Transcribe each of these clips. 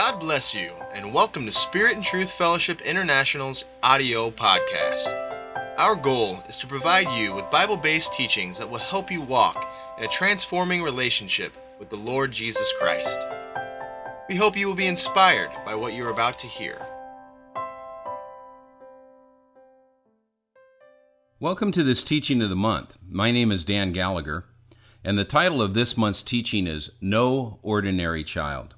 God bless you, and welcome to Spirit and Truth Fellowship International's audio podcast. Our goal is to provide you with Bible-based teachings that will help you walk in a transforming relationship with the Lord Jesus Christ. We hope you will be inspired by what you're about to hear. Welcome to this teaching of the month. My name is Dan Gallagher, and the title of this month's teaching is No Ordinary Child.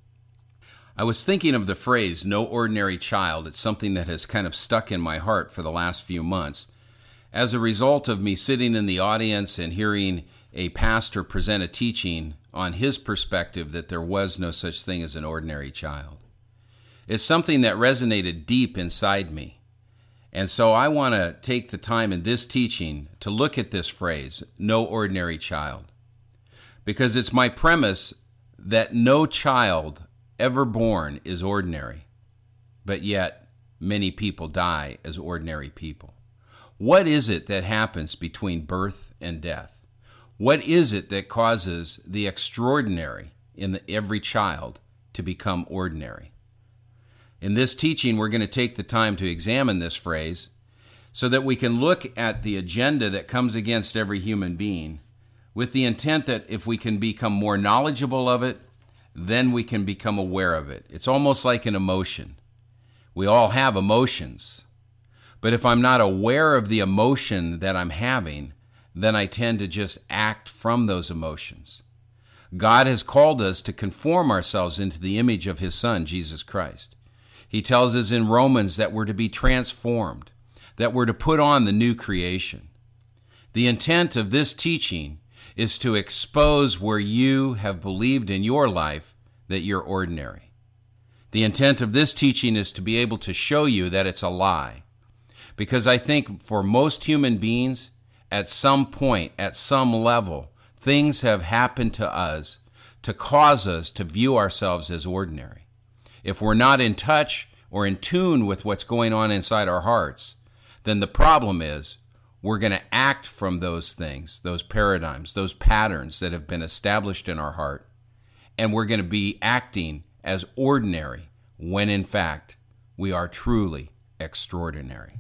I was thinking of the phrase, no ordinary child. It's something that has kind of stuck in my heart for the last few months. As a result of me sitting in the audience and hearing a pastor present a teaching on his perspective that there was no such thing as an ordinary child. It's something that resonated deep inside me. And so I want to take the time in this teaching to look at this phrase, no ordinary child. Because it's my premise that no child ever born is ordinary, but yet many people die as ordinary people. What is it that happens between birth and death? What is it that causes the extraordinary in every child to become ordinary? In this teaching, we're going to take the time to examine this phrase so that we can look at the agenda that comes against every human being with the intent that if we can become more knowledgeable of it, then we can become aware of it. It's almost like an emotion. We all have emotions. But if I'm not aware of the emotion that I'm having, then I tend to just act from those emotions. God has called us to conform ourselves into the image of His Son, Jesus Christ. He tells us in Romans that we're to be transformed, that we're to put on the new creation. The intent of this teaching is to expose where you have believed in your life that you're ordinary. The intent of this teaching is to be able to show you that it's a lie. Because I think for most human beings, at some point, at some level, things have happened to us to cause us to view ourselves as ordinary. If we're not in touch or in tune with what's going on inside our hearts, then the problem is we're going to act from those things, those paradigms, those patterns that have been established in our heart, and we're going to be acting as ordinary when in fact we are truly extraordinary.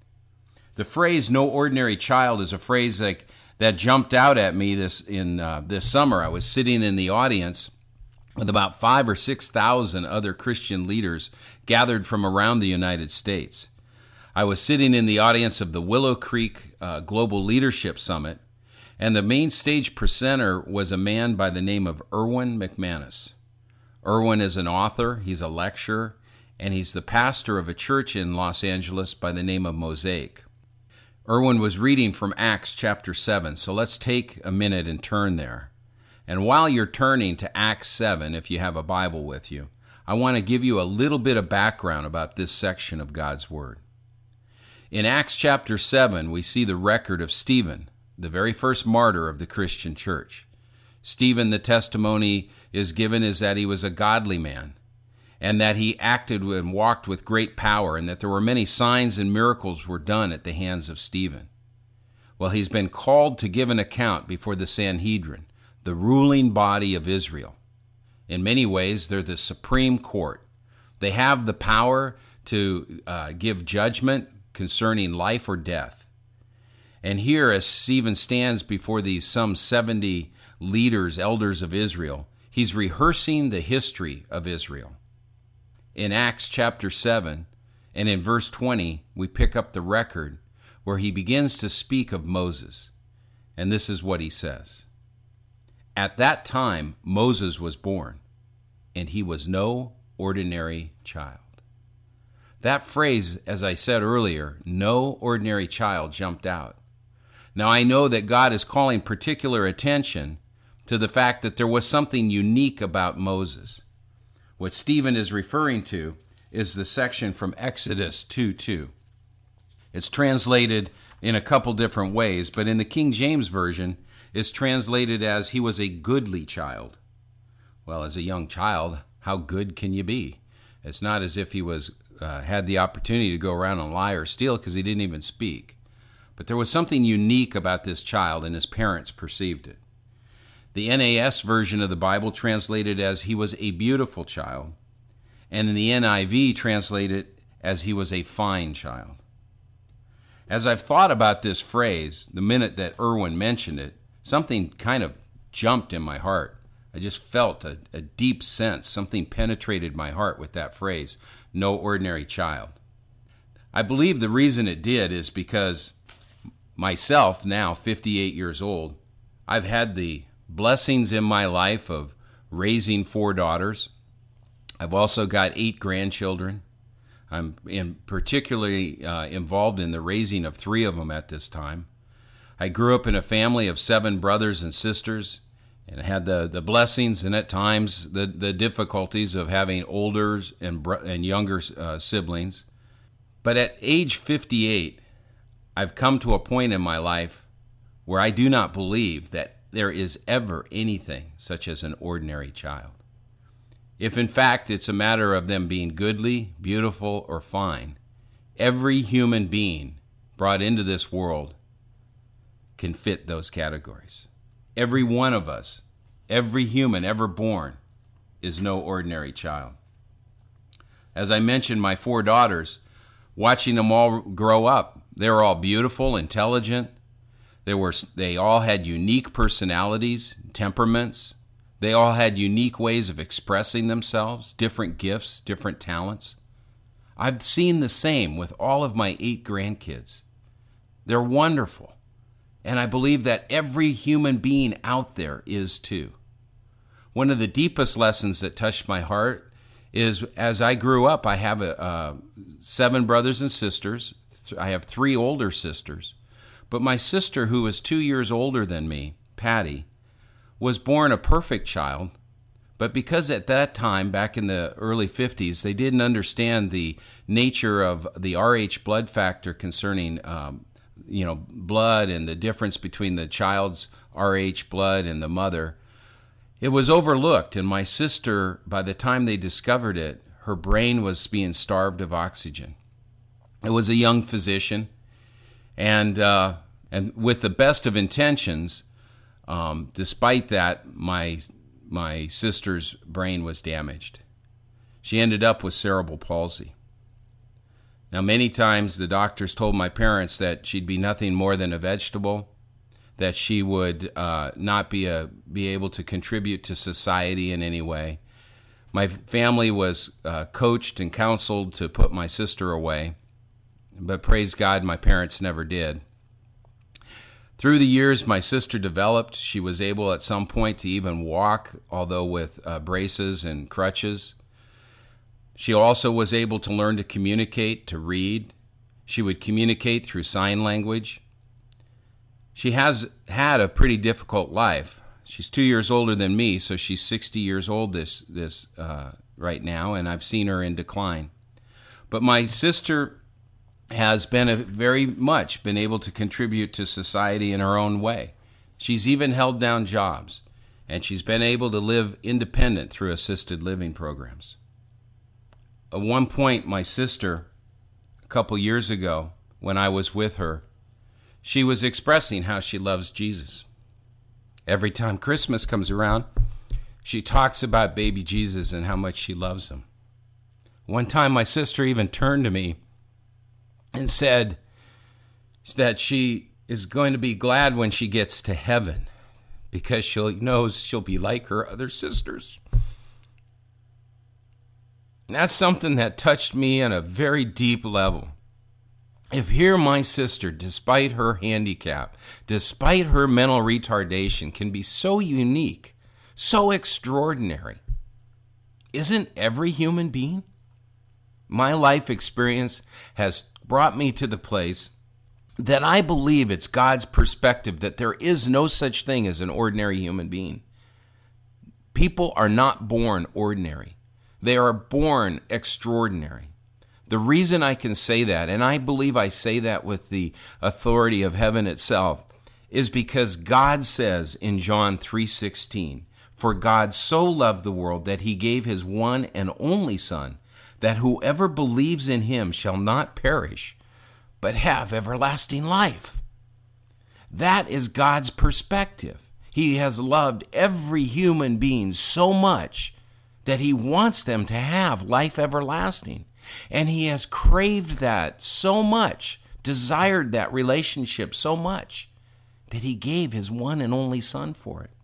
The phrase "no ordinary child" is a phrase that jumped out at me this summer. I was sitting in the audience with about 5,000 or 6,000 other Christian leaders gathered from around the United States. I was sitting in the audience of the Willow Creek Global Leadership Summit, and the main stage presenter was a man by the name of Erwin McManus. Erwin is an author, he's a lecturer, and he's the pastor of a church in Los Angeles by the name of Mosaic. Erwin was reading from Acts chapter 7, so let's take a minute and turn there. And while you're turning to Acts 7, if you have a Bible with you, I want to give you a little bit of background about this section of God's Word. In Acts chapter 7, we see the record of Stephen, the very first martyr of the Christian church. Stephen, the testimony is given is that he was a godly man, and that he acted and walked with great power, and that there were many signs and miracles were done at the hands of Stephen. Well, he's been called to give an account before the Sanhedrin, the ruling body of Israel. In many ways, they're the supreme court. They have the power to give judgment concerning life or death. And here, as Stephen stands before these some 70 leaders, elders of Israel, he's rehearsing the history of Israel. In Acts chapter 7 and in verse 20, we pick up the record where he begins to speak of Moses. And this is what he says. At that time, Moses was born, and he was no ordinary child. That phrase, as I said earlier, no ordinary child, jumped out. Now, I know that God is calling particular attention to the fact that there was something unique about Moses. What Stephen is referring to is the section from Exodus 2:2. It's translated in a couple different ways, but in the King James Version, it's translated as he was a goodly child. Well, as a young child, how good can you be? It's not as if he had the opportunity to go around and lie or steal because he didn't even speak. But there was something unique about this child, and his parents perceived it. The NAS version of the Bible translated as he was a beautiful child, and in the NIV translate it as he was a fine child. As I've thought about this phrase, the minute that Erwin mentioned it, something kind of jumped in my heart. I just felt a deep sense. Something penetrated my heart with that phrase, no ordinary child. I believe the reason it did is because myself, now 58 years old, I've had the blessings in my life of raising 4 daughters. I've also got 8 grandchildren. I'm particularly involved in the raising of 3 of them at this time. I grew up in a family of 7 brothers and sisters, and I had the blessings and at times the difficulties of having older and younger siblings. But at age 58, I've come to a point in my life where I do not believe that there is ever anything such as an ordinary child. If in fact it's a matter of them being goodly, beautiful, or fine, every human being brought into this world can fit those categories. Every one of us, every human ever born, is no ordinary child. As I mentioned, my 4 daughters, watching them all grow up, they were all beautiful, intelligent. They all had unique personalities, temperaments. They all had unique ways of expressing themselves, different gifts, different talents. I've seen the same with all of my 8 grandkids. They're wonderful. And I believe that every human being out there is too. One of the deepest lessons that touched my heart is as I grew up, I have 7 brothers and sisters. I have 3 older sisters. But my sister, who was 2 years older than me, Patty, was born a perfect child. But because at that time, back in the early 50s, they didn't understand the nature of the Rh blood factor concerning blood and the difference between the child's Rh blood and the mother, it was overlooked. And my sister, by the time they discovered it, her brain was being starved of oxygen. It was a young physician, and with the best of intentions, despite that, my sister's brain was damaged. She ended up with cerebral palsy. Now, many times the doctors told my parents that she'd be nothing more than a vegetable, that she would not be able to contribute to society in any way. My family was coached and counseled to put my sister away, but praise God, my parents never did. Through the years, my sister developed. She was able at some point to even walk, although with braces and crutches. She also was able to learn to communicate, to read. She would communicate through sign language. She has had a pretty difficult life. She's 2 years older than me, so she's 60 years old this right now, and I've seen her in decline. But my sister has very much been able to contribute to society in her own way. She's even held down jobs, and she's been able to live independent through assisted living programs. At one point, my sister, a couple years ago, when I was with her, she was expressing how she loves Jesus. Every time Christmas comes around, she talks about baby Jesus and how much she loves him. One time, my sister even turned to me and said that she is going to be glad when she gets to heaven because she knows she'll be like her other sisters. And that's something that touched me on a very deep level. If here my sister, despite her handicap, despite her mental retardation, can be so unique, so extraordinary, isn't every human being? My life experience has brought me to the place that I believe it's God's perspective that there is no such thing as an ordinary human being. People are not born ordinary. They are born extraordinary. The reason I can say that, and I believe I say that with the authority of heaven itself, is because God says in John 3:16, "For God so loved the world that he gave his one and only Son, that whoever believes in him shall not perish, but have everlasting life." That is God's perspective. He has loved every human being so much that he wants them to have life everlasting. And he has craved that so much, desired that relationship so much, that he gave his one and only Son for it.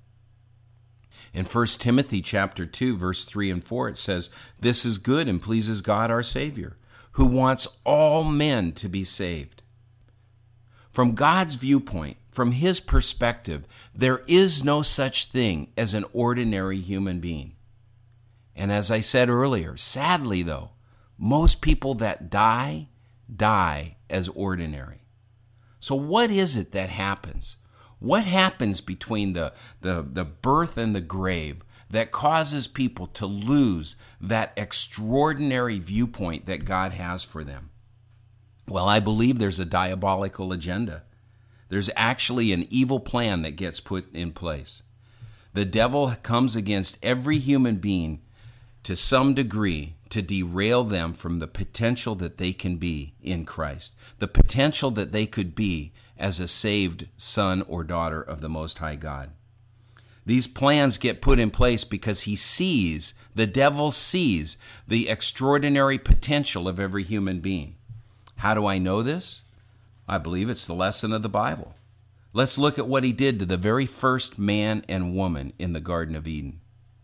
In 1 Timothy chapter 2, verse 3 and 4, it says, "This is good and pleases God our Savior, who wants all men to be saved." From God's viewpoint, from his perspective, there is no such thing as an ordinary human being. And as I said earlier, sadly though, most people that die as ordinary. So what is it that happens? What happens between the birth and the grave that causes people to lose that extraordinary viewpoint that God has for them? Well, I believe there's a diabolical agenda. There's actually an evil plan that gets put in place. The devil comes against every human being to some degree to derail them from the potential that they can be in Christ, the potential that they could be as a saved son or daughter of the Most High God. These plans get put in place because the devil sees the extraordinary potential of every human being. How do I know this? I believe it's the lesson of the Bible. Let's look at what he did to the very first man and woman in the Garden of Eden.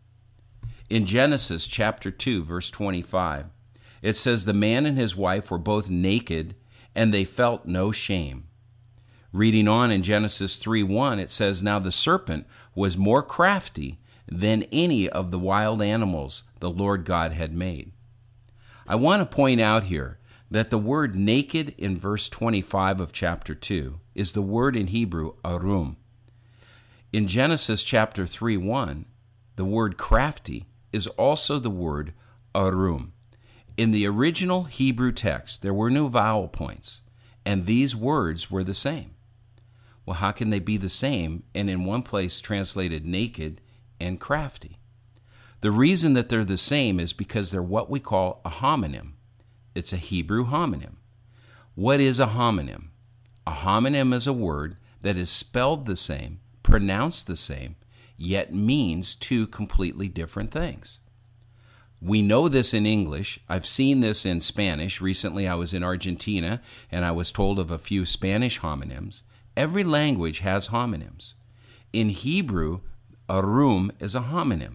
In Genesis chapter 2, verse 25, it says, "The man and his wife were both naked, and they felt no shame." Reading on in Genesis 3:1, it says, "Now the serpent was more crafty than any of the wild animals the Lord God had made." I want to point out here that the word naked in verse 25 of chapter 2 is the word in Hebrew, arum. In Genesis chapter 3:1, the word crafty is also the word arum. In the original Hebrew text, there were no vowel points, and these words were the same. Well, how can they be the same and in one place translated naked and crafty? The reason that they're the same is because they're what we call a homonym. It's a Hebrew homonym. What is a homonym? A homonym is a word that is spelled the same, pronounced the same, yet means two completely different things. We know this in English. I've seen this in Spanish. Recently I was in Argentina and I was told of a few Spanish homonyms. Every language has homonyms. In Hebrew, arum is a homonym.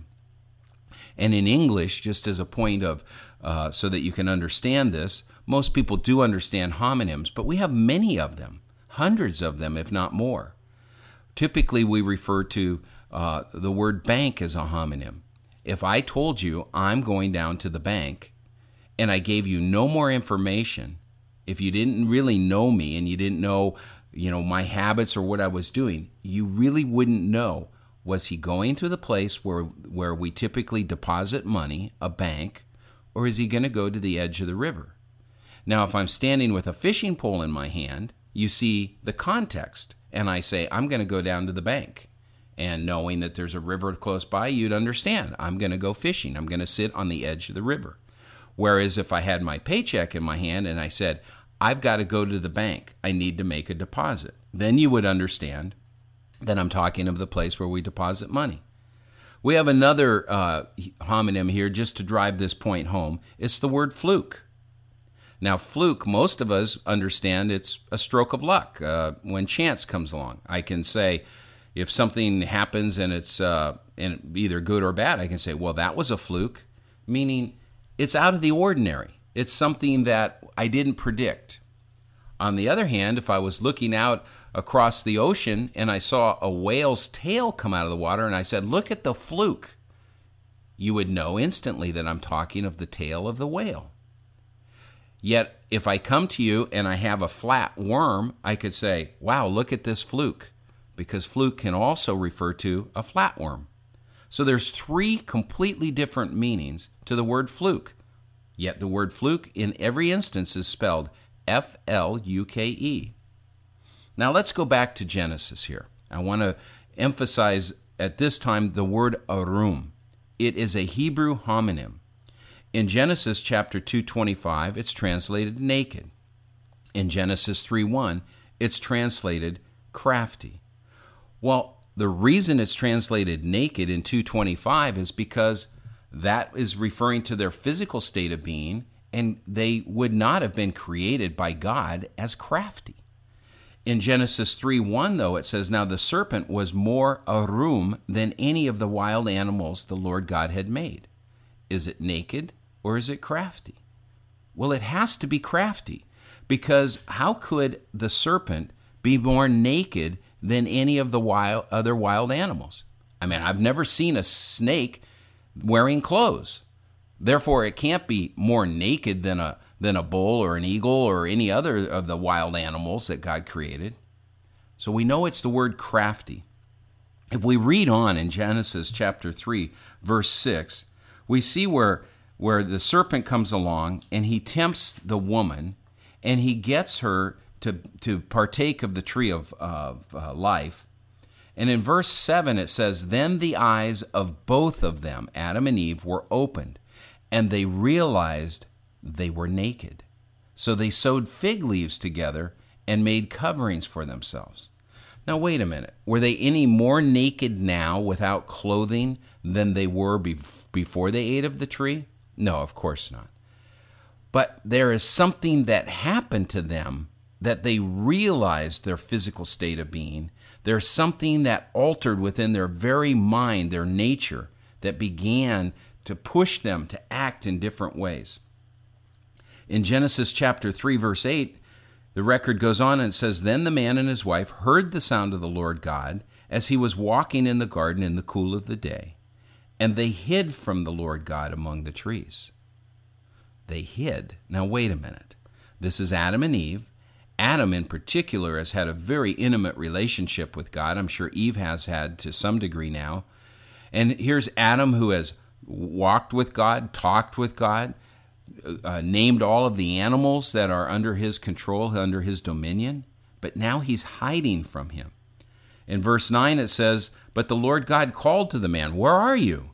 And in English, just as a point of, so that you can understand this, most people do understand homonyms, but we have many of them, hundreds of them, if not more. Typically, we refer to the word bank as a homonym. If I told you I'm going down to the bank and I gave you no more information, if you didn't really know me and you didn't know, my habits or what I was doing, you really wouldn't know. Was he going to the place where we typically deposit money, a bank, or is he going to go to the edge of the river? Now, if I'm standing with a fishing pole in my hand, you see the context, and I say, I'm going to go down to the bank. And knowing that there's a river close by, you'd understand. I'm going to go fishing. I'm going to sit on the edge of the river. Whereas if I had my paycheck in my hand and I said, I've got to go to the bank, I need to make a deposit, then you would understand that I'm talking of the place where we deposit money. We have another homonym here just to drive this point home. It's the word fluke. Now, fluke, most of us understand it's a stroke of luck when chance comes along. I can say, if something happens and it's either good or bad, I can say, well, that was a fluke, meaning it's out of the ordinary. It's something that I didn't predict. On the other hand, if I was looking out across the ocean and I saw a whale's tail come out of the water and I said, look at the fluke, you would know instantly that I'm talking of the tail of the whale. Yet, if I come to you and I have a flat worm, I could say, wow, look at this fluke, because fluke can also refer to a flatworm. So there's three completely different meanings to the word fluke. Yet the word fluke in every instance is spelled F-L-U-K-E. Now let's go back to Genesis here. I want to emphasize at this time the word arum. It is a Hebrew homonym. In Genesis chapter 2:25, it's translated naked. In Genesis 3:1, it's translated crafty. Well, the reason it's translated naked in 2:25 is because That is referring to their physical state of being, and they would not have been created by God as crafty. In Genesis 3:1, though, it says, "Now the serpent was more arum than any of the wild animals the Lord God had made." Is it naked or is it crafty? Well, it has to be crafty, because how could the serpent be more naked than any of the other wild animals? I mean, I've never seen a snake wearing clothes. Therefore, it can't be more naked than a bull or an eagle or any other of the wild animals that God created. So we know it's the word crafty. If we read on in Genesis chapter 3, verse 6, we see where the serpent comes along and he tempts the woman and he gets her to partake of the tree of life. And in verse 7 it says, "Then the eyes of both of them, Adam and Eve, were opened, and they realized they were naked. So they sewed fig leaves together and made coverings for themselves." Now wait a minute. Were they any more naked now without clothing than they were before they ate of the tree? No, of course not. But there is something that happened to them that they realized their physical state of being. There's something that altered within their very mind, their nature, that began to push them to act in different ways. In Genesis chapter 3, verse 8, the record goes on and it says, "Then the man and his wife heard the sound of the Lord God as he was walking in the garden in the cool of the day, and they hid from the Lord God among the trees." They hid. Now wait a minute. This is Adam and Eve. Adam in particular has had a very intimate relationship with God. I'm sure Eve has had to some degree now. And here's Adam, who has walked with God, talked with God, named all of the animals that are under his control, under his dominion. But now he's hiding from him. In verse 9 it says, "But the Lord God called to the man, 'Where are you?'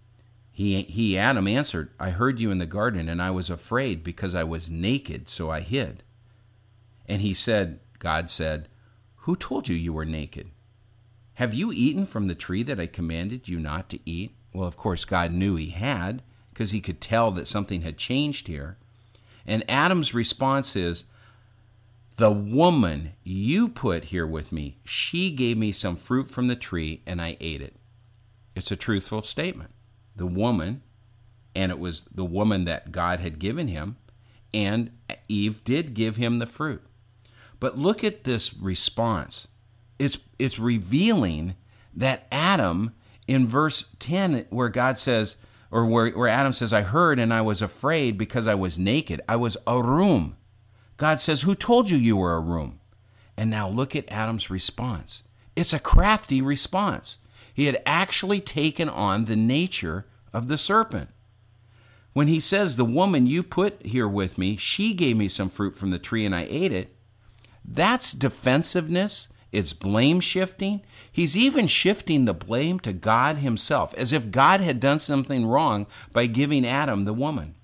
He, Adam, answered, 'I heard you in the garden, and I was afraid because I was naked, so I hid.' And God said, 'Who told you you were naked? Have you eaten from the tree that I commanded you not to eat?' Well, of course, God knew he had, because he could tell that something had changed here. And Adam's response is, 'The woman you put here with me, she gave me some fruit from the tree, and I ate it.'" It's a truthful statement. The woman, and it was the woman that God had given him, and Eve did give him the fruit. But look at this response. It's revealing that Adam, in verse 10, where God says, or where Adam says, "I heard and I was afraid because I was naked. I was arum." God says, "Who told you you were arum?" And now look at Adam's response. It's a crafty response. He had actually taken on the nature of the serpent. When he says, "The woman you put here with me, she gave me some fruit from the tree and I ate it," that's defensiveness. It's blame shifting. He's even shifting the blame to God himself, as if God had done something wrong by giving Adam the woman.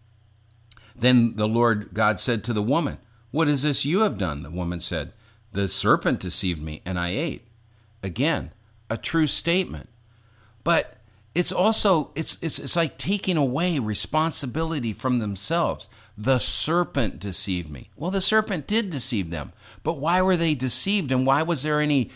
Then the Lord God said to the woman, "What is this you have done?" The woman said, "The serpent deceived me and I ate." Again, a true statement. But it's also, it's like taking away responsibility from themselves. The serpent deceived me. Well, the serpent did deceive them. But why were they deceived, and why was there any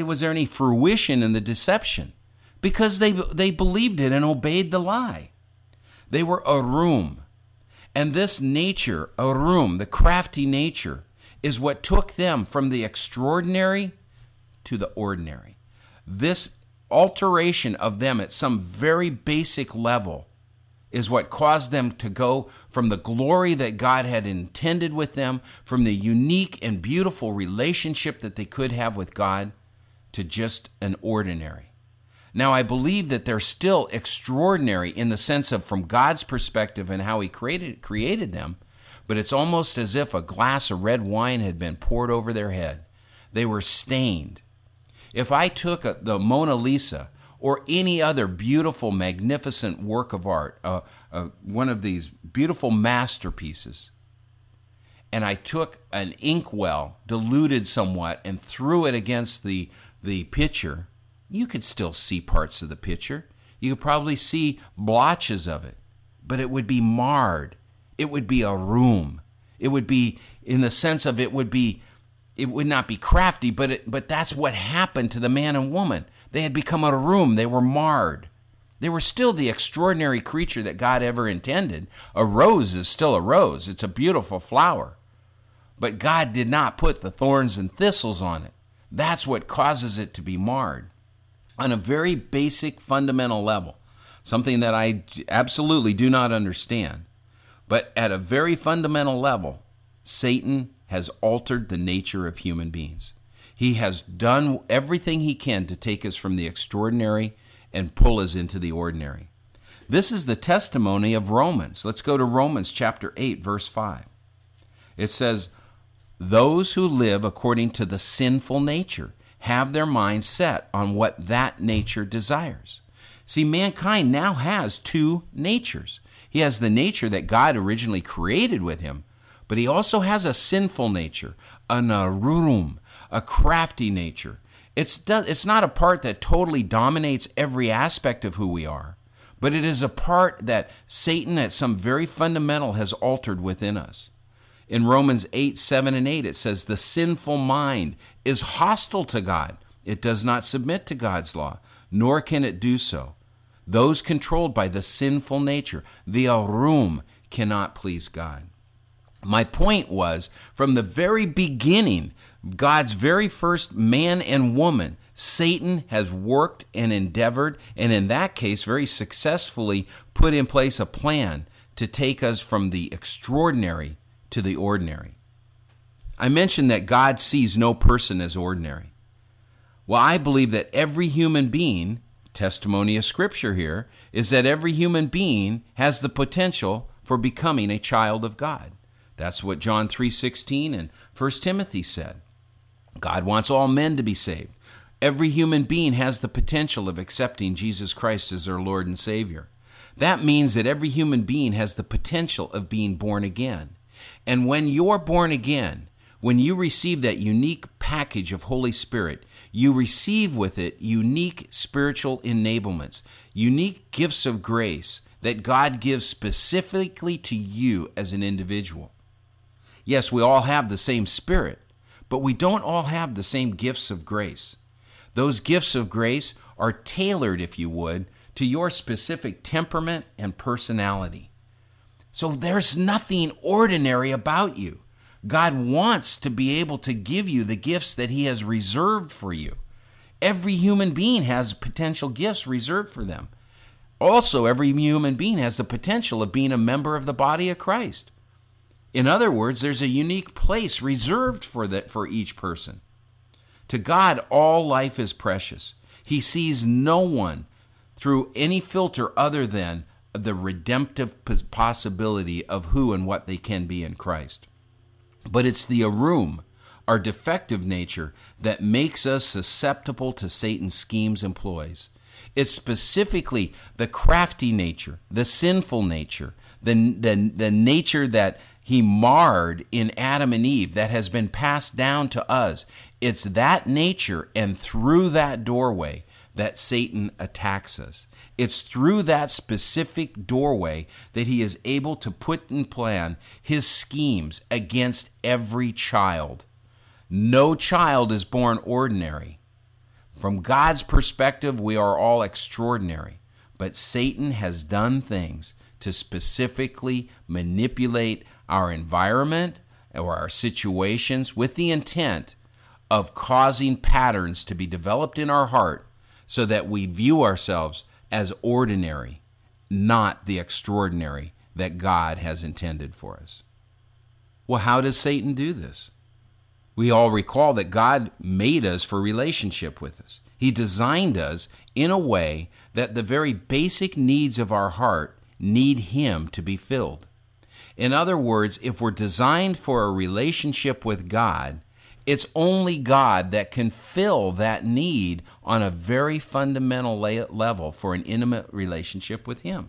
fruition in the deception? Because they believed it and obeyed the lie. They were arum. And this nature, arum, the crafty nature, is what took them from the extraordinary to the ordinary. This alteration of them at some very basic level is what caused them to go from the glory that God had intended with them, from the unique and beautiful relationship that they could have with God, to just an ordinary. Now, I believe that they're still extraordinary in the sense of from God's perspective and how he created them, but it's almost as if a glass of red wine had been poured over their head. They were stained. If I took the Mona Lisa or any other beautiful, magnificent work of art, one of these beautiful masterpieces, and I took an inkwell, diluted somewhat, and threw it against the picture, you could still see parts of the picture. You could probably see blotches of it, but it would be marred. It would be a room. It would be, in the sense of it would not be crafty, but that's what happened to the man and woman. They had become a room. They were marred. They were still the extraordinary creature that God ever intended. A rose is still a rose. It's a beautiful flower. But God did not put the thorns and thistles on it. That's what causes it to be marred. On a very basic, fundamental level, something that I absolutely do not understand, but at a very fundamental level, Satan has altered the nature of human beings. He has done everything he can to take us from the extraordinary and pull us into the ordinary. This is the testimony of Romans. Let's go to Romans chapter 8, verse 5. It says, "Those who live according to the sinful nature have their minds set on what that nature desires." See, mankind now has two natures. He has the nature that God originally created with him, but he also has a sinful nature, an arurum, a crafty nature. It's not a part that totally dominates every aspect of who we are, but it is a part that Satan at some very fundamental has altered within us. In Romans 8, 7 and 8, it says, "The sinful mind is hostile to God. It does not submit to God's law, nor can it do so. Those controlled by the sinful nature, the arum, cannot please God." My point was, from the very beginning, God's very first man and woman, Satan has worked and endeavored, and in that case, very successfully put in place a plan to take us from the extraordinary to the ordinary. I mentioned that God sees no person as ordinary. Well, I believe that every human being, testimony of Scripture here, is that every human being has the potential for becoming a child of God. That's what John 3:16 and 1 Timothy said. God wants all men to be saved. Every human being has the potential of accepting Jesus Christ as their Lord and Savior. That means that every human being has the potential of being born again. And when you're born again, when you receive that unique package of Holy Spirit, you receive with it unique spiritual enablements, unique gifts of grace that God gives specifically to you as an individual. Yes, we all have the same Spirit, but we don't all have the same gifts of grace. Those gifts of grace are tailored, if you would, to your specific temperament and personality. So there's nothing ordinary about you. God wants to be able to give you the gifts that He has reserved for you. Every human being has potential gifts reserved for them. Also, every human being has the potential of being a member of the body of Christ. In other words, there's a unique place reserved for each person. To God, all life is precious. He sees no one through any filter other than the redemptive possibility of who and what they can be in Christ. But it's the arum, our defective nature, that makes us susceptible to Satan's schemes and ploys. It's specifically the crafty nature, the sinful nature, the nature that he marred in Adam and Eve that has been passed down to us. It's that nature, and through that doorway that Satan attacks us. It's through that specific doorway that he is able to put in plan his schemes against every child. No child is born ordinary. From God's perspective, we are all extraordinary, but Satan has done things to specifically manipulate our environment or our situations with the intent of causing patterns to be developed in our heart so that we view ourselves as ordinary, not the extraordinary that God has intended for us. Well, how does Satan do this? We all recall that God made us for relationship with us. He designed us in a way that the very basic needs of our heart need Him to be filled. In other words, if we're designed for a relationship with God, it's only God that can fill that need on a very fundamental level for an intimate relationship with Him.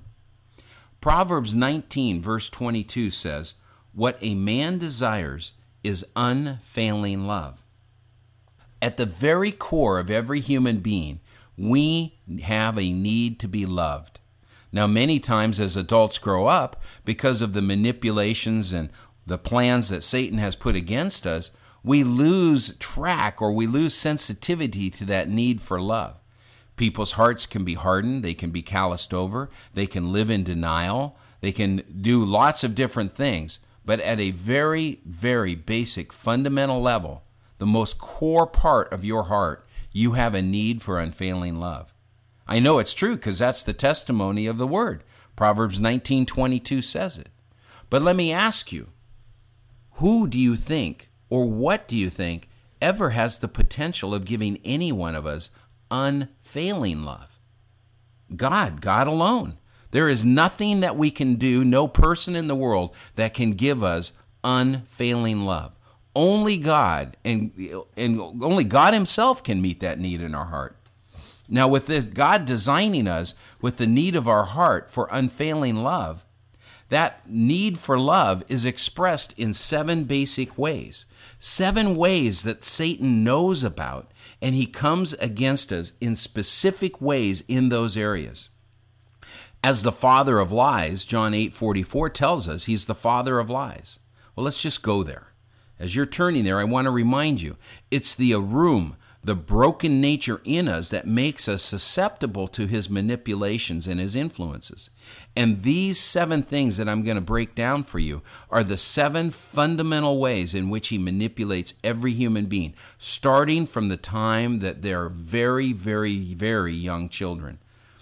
Proverbs 19, verse 22 says, "What a man desires is unfailing love." At the very core of every human being, We have a need to be loved. Now, many times as adults grow up, because of the manipulations and the plans that Satan has put against us, we lose track or we lose sensitivity to that need for love. People's hearts can be hardened, they can be calloused over, they can live in denial, they can do lots of different things. But at a very, very basic, fundamental level, the most core part of your heart, you have a need for unfailing love. I know it's true because that's the testimony of the Word. Proverbs 19:22 says it. But let me ask you, who do you think or what do you think ever has the potential of giving any one of us unfailing love? God alone. There is nothing that we can do, no person in the world that can give us unfailing love. Only God and only God himself can meet that need in our heart. Now, with this, God designing us with the need of our heart for unfailing love, that need for love is expressed in 7 basic ways. 7 ways that Satan knows about, and he comes against us in specific ways in those areas. As the father of lies, John 8:44 tells us he's the father of lies. Well, let's just go there. As you're turning there, I want to remind you, it's the arum, the broken nature in us that makes us susceptible to his manipulations and his influences. And these 7 things that I'm going to break down for you are the 7 fundamental ways in which he manipulates every human being, starting from the time that they're very, very, very young children.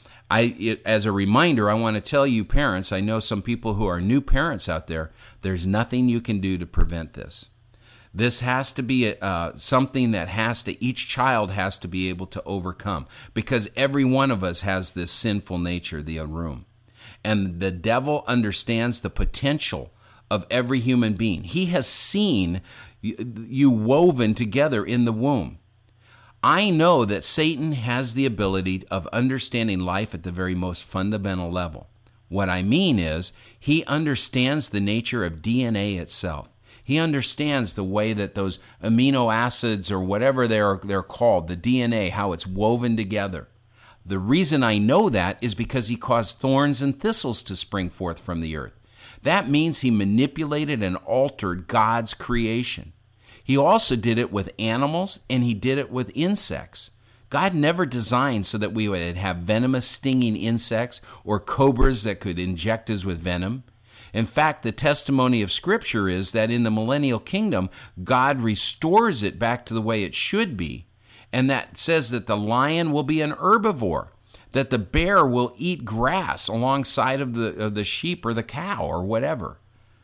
As a reminder, I want to tell you parents, I know some people who are new parents out there, there's nothing you can do to prevent this. This has to be something that each child has to be able to overcome, because every one of us has this sinful nature, the arum. And the devil understands the potential of every human being. He has seen you woven together in the womb. I know that Satan has the ability of understanding life at the very most fundamental level. What I mean is, he understands the nature of DNA itself. He understands the way that those amino acids, or whatever they're called, the DNA, how it's woven together. The reason I know that is because he caused thorns and thistles to spring forth from the earth. That means he manipulated and altered God's creation. He also did it with animals, and he did it with insects. God never designed so that we would have venomous, stinging insects or cobras that could inject us with venom. In fact, the testimony of Scripture is that in the millennial kingdom, God restores it back to the way it should be. And that says that the lion will be an herbivore, that the bear will eat grass alongside of the sheep or the cow or whatever.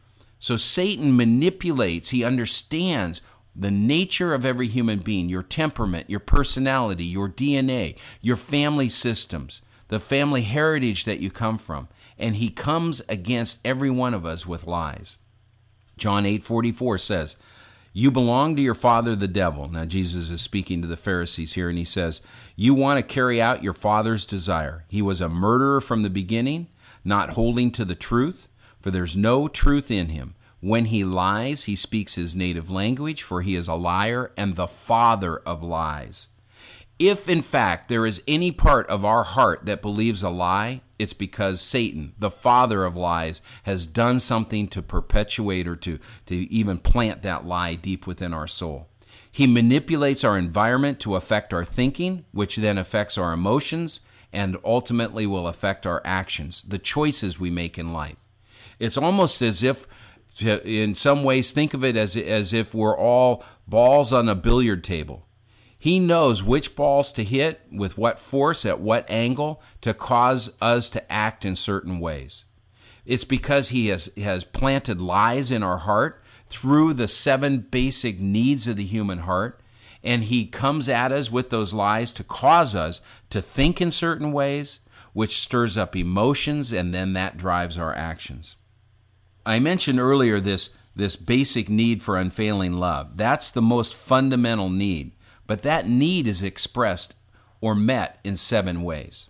So Satan manipulates, he understands the nature of every human being, your temperament, your personality, your DNA, your family systems, the family heritage that you come from. And he comes against every one of us with lies. John 8:44 says, "You belong to your father the devil." Now Jesus is speaking to the Pharisees here, and he says, "You want to carry out your father's desire. He was a murderer from the beginning, not holding to the truth, for there's no truth in him. When he lies, he speaks his native language, for he is a liar and the father of lies." If, in fact, there is any part of our heart that believes a lie, it's because Satan, the father of lies, has done something to perpetuate or to even plant that lie deep within our soul. He manipulates our environment to affect our thinking, which then affects our emotions and ultimately will affect our actions, the choices we make in life. It's almost as if, in some ways, think of it as if we're all balls on a billiard table. He knows which balls to hit, with what force, at what angle, to cause us to act in certain ways. It's because he has planted lies in our heart through the 7 basic needs of the human heart, and he comes at us with those lies to cause us to think in certain ways, which stirs up emotions, and then that drives our actions. I mentioned earlier this basic need for unfailing love. That's the most fundamental need. But that need is expressed or met in 7 ways.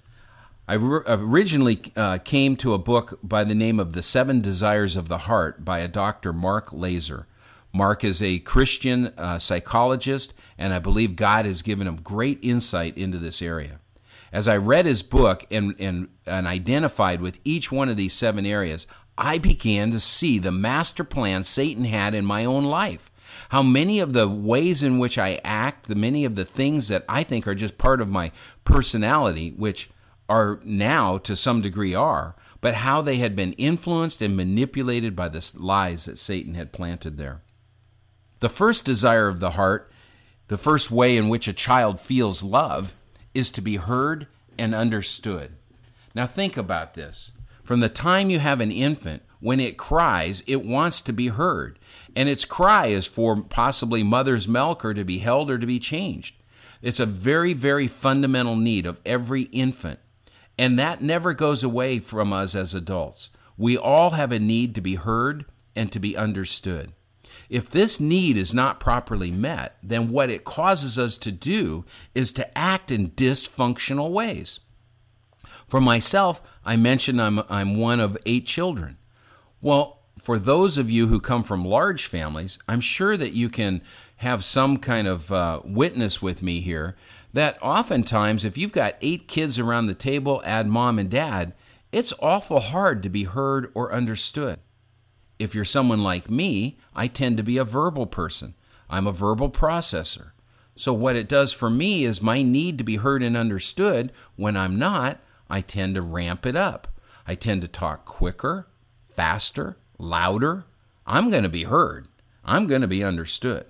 I originally came to a book by the name of The 7 Desires of the Heart by a Dr. Mark Laaser. Mark is a Christian psychologist, and I believe God has given him great insight into this area. As I read his book and identified with each one of these 7 areas, I began to see the master plan Satan had in my own life. How many of the ways in which I act, many of the things that I think are just part of my personality, which are now to some degree but how they had been influenced and manipulated by the lies that Satan had planted there. The first desire of the heart, the first way in which a child feels love, is to be heard and understood. Now think about this. From the time you have an infant, when it cries, it wants to be heard. And its cry is for possibly mother's milk or to be held or to be changed. It's a very, very fundamental need of every infant. And that never goes away from us as adults. We all have a need to be heard and to be understood. If this need is not properly met, then what it causes us to do is to act in dysfunctional ways. For myself, I mentioned I'm one of 8 children. Well, for those of you who come from large families, I'm sure that you can have some kind of witness with me here that oftentimes if you've got 8 kids around the table, add mom and dad, it's awful hard to be heard or understood. If you're someone like me, I tend to be a verbal person. I'm a verbal processor. So what it does for me is my need to be heard and understood, when I'm not, I tend to ramp it up. I tend to talk quicker, faster, louder. I'm going to be heard. I'm going to be understood.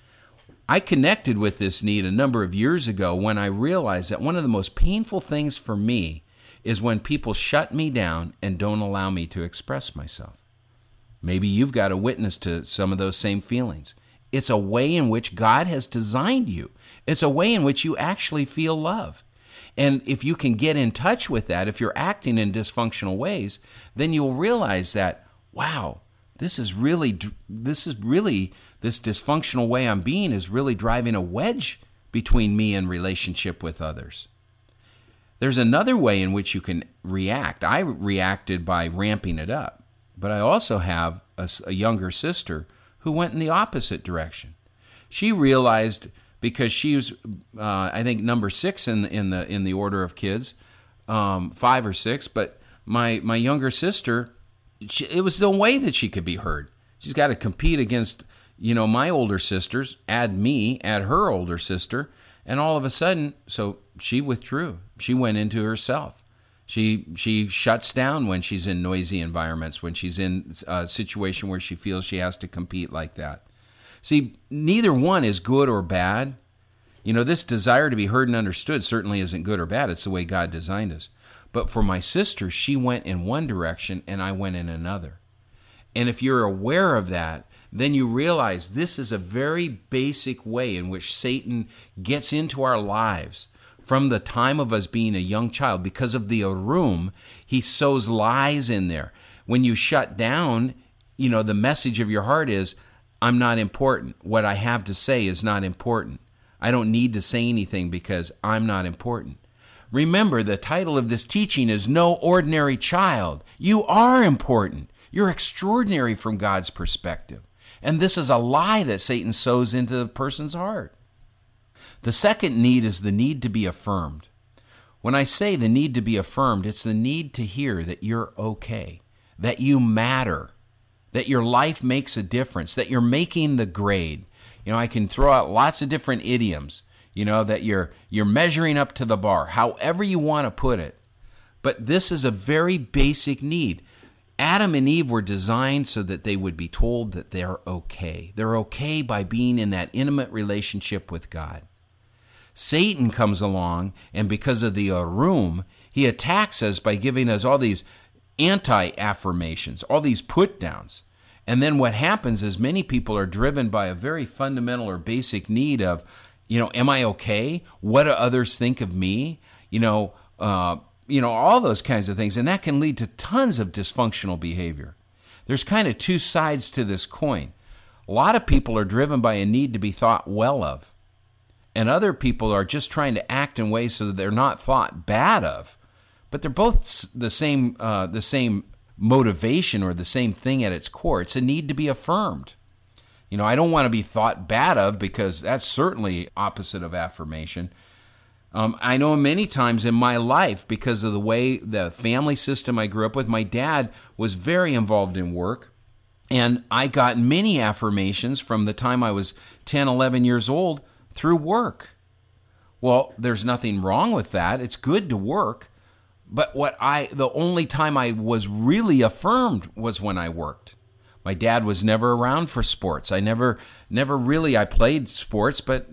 I connected with this need a number of years ago when I realized that one of the most painful things for me is when people shut me down and don't allow me to express myself. Maybe you've got a witness to some of those same feelings. It's a way in which God has designed you. It's a way in which you actually feel love. And if you can get in touch with that, if you're acting in dysfunctional ways, then you'll realize that, wow, this dysfunctional way I'm being is really driving a wedge between me and relationship with others. There's another way in which you can react. I reacted by ramping it up, but I also have a younger sister who went in the opposite direction. She realized, because she was, I think, number 6 in the order of kids, 5 or 6. But my younger sister, it was the way that she could be heard. She's got to compete against, my older sisters, add her older sister, and all of a sudden, so she withdrew. She went into herself. She shuts down when she's in noisy environments, when she's in a situation where she feels she has to compete like that. See, neither one is good or bad. This desire to be heard and understood certainly isn't good or bad. It's the way God designed us. But for my sister, she went in one direction and I went in another. And if you're aware of that, then you realize this is a very basic way in which Satan gets into our lives. From the time of us being a young child, because of the arum, he sows lies in there. When you shut down, the message of your heart is, I'm not important. What I have to say is not important. I don't need to say anything because I'm not important. Remember, the title of this teaching is No Ordinary Child. You are important. You're extraordinary from God's perspective. And this is a lie that Satan sows into the person's heart. The second need is the need to be affirmed. When I say the need to be affirmed, it's the need to hear that you're okay, that you matter, that your life makes a difference, that you're making the grade. I can throw out lots of different idioms, that you're measuring up to the bar, however you want to put it. But this is a very basic need. Adam and Eve were designed so that they would be told that they're okay. They're okay by being in that intimate relationship with God. Satan comes along, and because of the arum, he attacks us by giving us all these anti-affirmations, all these put-downs. And then what happens is many people are driven by a very fundamental or basic need of, am I okay? What do others think of me? All those kinds of things. And that can lead to tons of dysfunctional behavior. There's kind of 2 sides to this coin. A lot of people are driven by a need to be thought well of. And other people are just trying to act in ways so that they're not thought bad of. But they're both the same motivation or the same thing at its core. It's a need to be affirmed. I don't want to be thought bad of, because that's certainly opposite of affirmation. I know many times in my life, because of the way the family system I grew up with, my dad was very involved in work, and I got many affirmations from the time I was 10, 11 years old through work. Well, there's nothing wrong with that. It's good to work. But the only time I was really affirmed was when I worked. My dad was never around for sports. I played sports, but,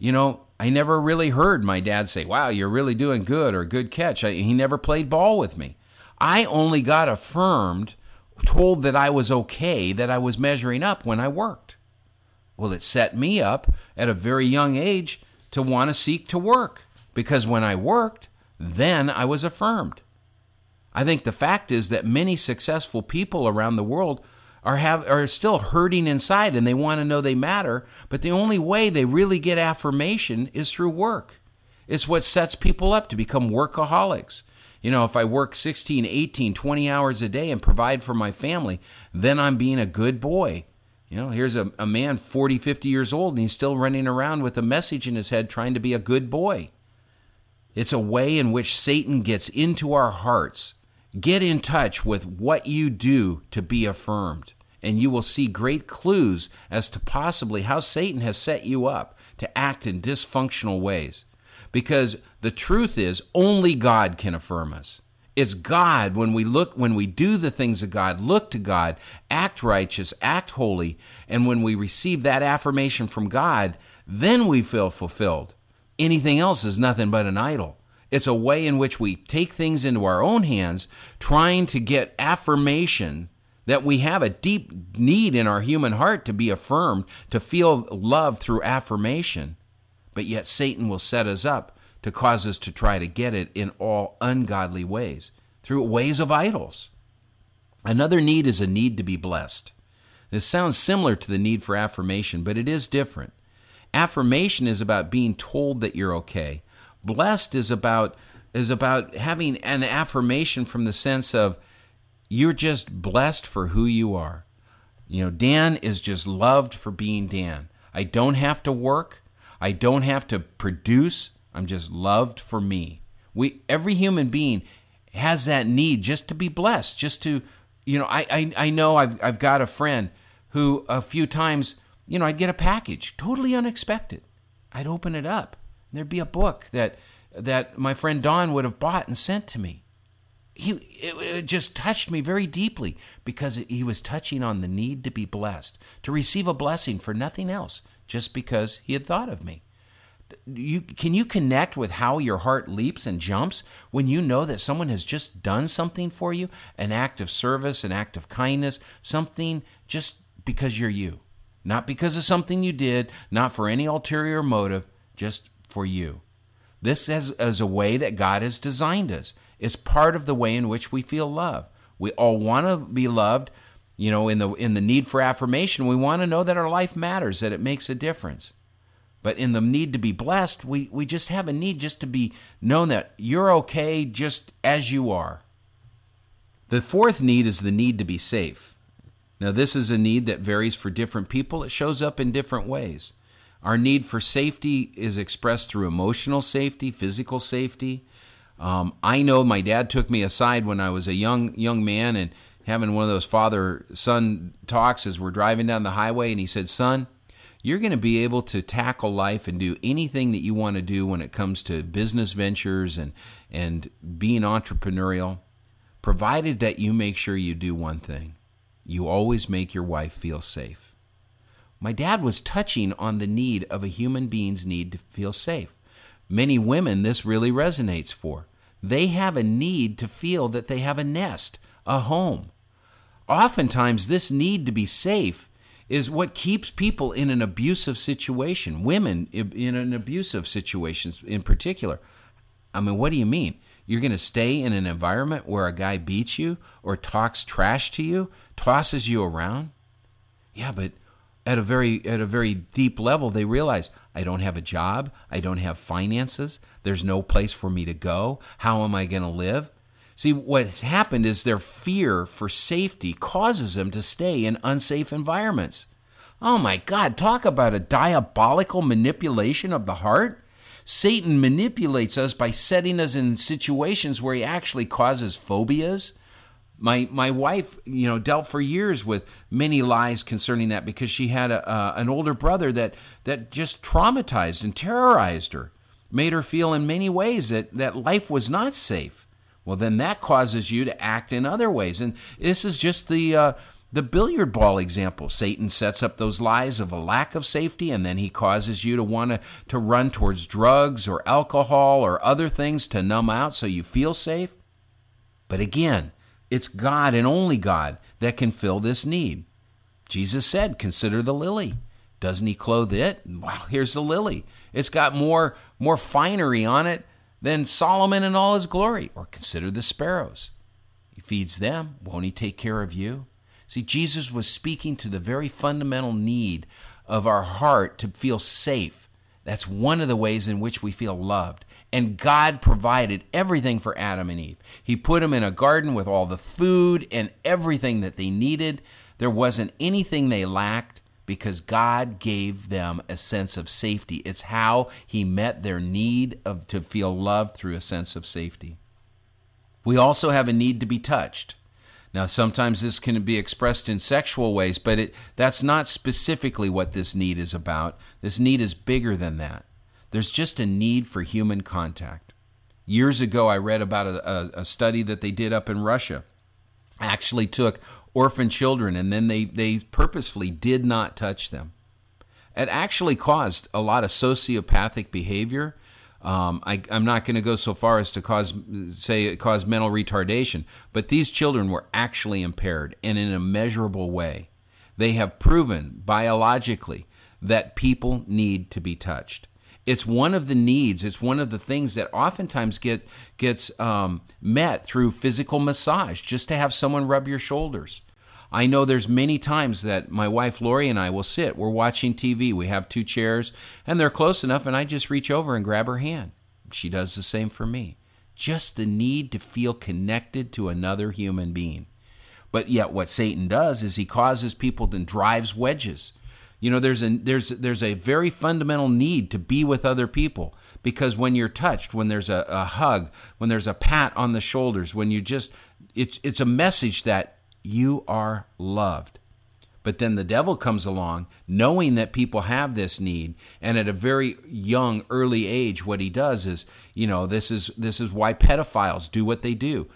I never really heard my dad say, wow, you're really doing good, or good catch. He never played ball with me. I only got affirmed, told that I was okay, that I was measuring up when I worked. Well, it set me up at a very young age to want to seek to work, because when I worked, then I was affirmed. I think the fact is that many successful people around the world are still hurting inside, and they want to know they matter, but the only way they really get affirmation is through work. It's what sets people up to become workaholics. If I work 16, 18, 20 hours a day and provide for my family, then I'm being a good boy. Here's a man 40, 50 years old, and he's still running around with a message in his head trying to be a good boy. It's a way in which Satan gets into our hearts. Get in touch with what you do to be affirmed, and you will see great clues as to possibly how Satan has set you up to act in dysfunctional ways. Because the truth is, only God can affirm us. It's God, when we do the things of God, look to God, act righteous, act holy, and when we receive that affirmation from God, then we feel fulfilled. Anything else is nothing but an idol. It's a way in which we take things into our own hands, trying to get affirmation that we have a deep need in our human heart to be affirmed, to feel love through affirmation. But yet Satan will set us up to cause us to try to get it in all ungodly ways, through ways of idols. Another need is a need to be blessed. This sounds similar to the need for affirmation, but it is different. Affirmation is about being told that you're okay. Blessed is about having an affirmation from the sense of you're just blessed for who you are. Dan is just loved for being Dan. I don't have to work. I don't have to produce. I'm just loved for me. Every human being has that need just to be blessed, just to, I know I've got a friend who a few times, I'd get a package, totally unexpected. I'd open it up. There'd be a book that my friend Don would have bought and sent to me. It just touched me very deeply, because he was touching on the need to be blessed, to receive a blessing for nothing else, just because he had thought of me. Can you connect with how your heart leaps and jumps when you know that someone has just done something for you, an act of service, an act of kindness, something just because you're you, not because of something you did, not for any ulterior motive, just for you. This is a way that God has designed us. It's part of the way in which we feel love. We all want to be loved. In the need for affirmation, we want to know that our life matters, that it makes a difference. But in the need to be blessed, we just have a need just to be known that you're okay just as you are. The fourth need is the need to be safe. Now, this is a need that varies for different people. It shows up in different ways. Our need for safety is expressed through emotional safety, physical safety. I know my dad took me aside when I was a young man and having one of those father-son talks as we're driving down the highway, and he said, son, you're going to be able to tackle life and do anything that you want to do when it comes to business ventures and being entrepreneurial, provided that you make sure you do one thing. You always make your wife feel safe. My dad was touching on the need of a human being's need to feel safe. Many women this really resonates for. They have a need to feel that they have a nest, a home. Oftentimes, this need to be safe is what keeps people in an abusive situation, women in an abusive situations in particular. I mean, what do you mean? You're going to stay in an environment where a guy beats you or talks trash to you, tosses you around? Yeah, but at a very deep level, they realize, I don't have a job, I don't have finances, there's no place for me to go, how am I going to live? See, what's happened is their fear for safety causes them to stay in unsafe environments. Oh my God, talk about a diabolical manipulation of the heart. Satan manipulates us by setting us in situations where he actually causes phobias. My wife, dealt for years with many lies concerning that because she had an older brother that just traumatized and terrorized her, made her feel in many ways that life was not safe. Well, then that causes you to act in other ways. And this is just the billiard ball example. Satan sets up those lies of a lack of safety, and then he causes you to want to run towards drugs or alcohol or other things to numb out so you feel safe. But again, it's God and only God that can fill this need. Jesus said, consider the lily. Doesn't he clothe it? Wow, here's the lily. It's got more finery on it than Solomon in all his glory. Or consider the sparrows. He feeds them. Won't he take care of you? See, Jesus was speaking to the very fundamental need of our heart to feel safe. That's one of the ways in which we feel loved. And God provided everything for Adam and Eve. He put them in a garden with all the food and everything that they needed. There wasn't anything they lacked because God gave them a sense of safety. It's how he met their need to feel loved through a sense of safety. We also have a need to be touched. Now, sometimes this can be expressed in sexual ways, but that's not specifically what this need is about. This need is bigger than that. There's just a need for human contact. Years ago, I read about a study that they did up in Russia. Actually took orphan children, and then they purposefully did not touch them. It actually caused a lot of sociopathic behavior. I'm not going to go so far as to say it caused mental retardation, but these children were actually impaired and in a measurable way. They have proven biologically that people need to be touched. It's one of the needs. It's one of the things that oftentimes gets met through physical massage, just to have someone rub your shoulders. I know there's many times that my wife Lori and I will sit. We're watching TV. We have 2 chairs, and they're close enough, and I just reach over and grab her hand. She does the same for me. Just the need to feel connected to another human being. But yet what Satan does is he causes people and drives wedges. There's a very fundamental need to be with other people, because when you're touched, when there's a hug, when there's a pat on the shoulders, when it's a message that you are loved. But then the devil comes along, knowing that people have this need, and at a very young, early age, what he does is, this is why pedophiles do what they do.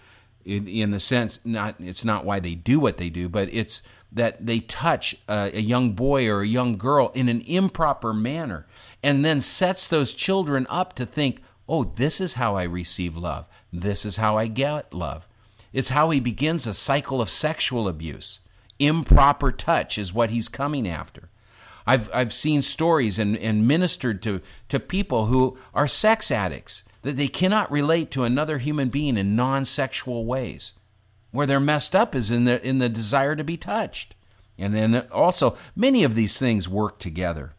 In the sense, it's not why they do what they do, but it's that they touch a young boy or a young girl in an improper manner, and then sets those children up to think, oh, this is how I receive love. This is how I get love. It's how he begins a cycle of sexual abuse. Improper touch is what he's coming after. I've seen stories and ministered to people who are sex addicts, that they cannot relate to another human being in non-sexual ways. Where they're messed up is in the desire to be touched. And then also, many of these things work together.